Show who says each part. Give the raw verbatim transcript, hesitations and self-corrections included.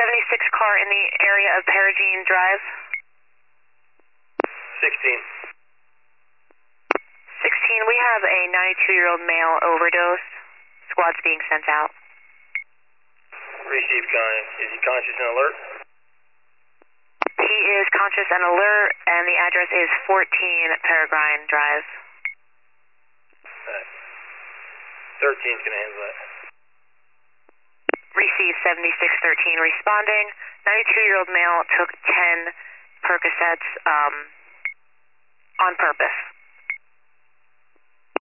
Speaker 1: seventy-six car in the area of Perigene Drive.
Speaker 2: sixteen.
Speaker 1: sixteen, we have a ninety-two-year-old male overdose. Squad's being sent out.
Speaker 2: Receive, con. Is he conscious and alert?
Speaker 1: He is conscious and alert, and the address is fourteen Peregrine Drive.
Speaker 2: Alright. thirteen's gonna handle that.
Speaker 1: Receive seventy-six thirteen responding. ninety-two-year-old male took ten Percocets um, on purpose.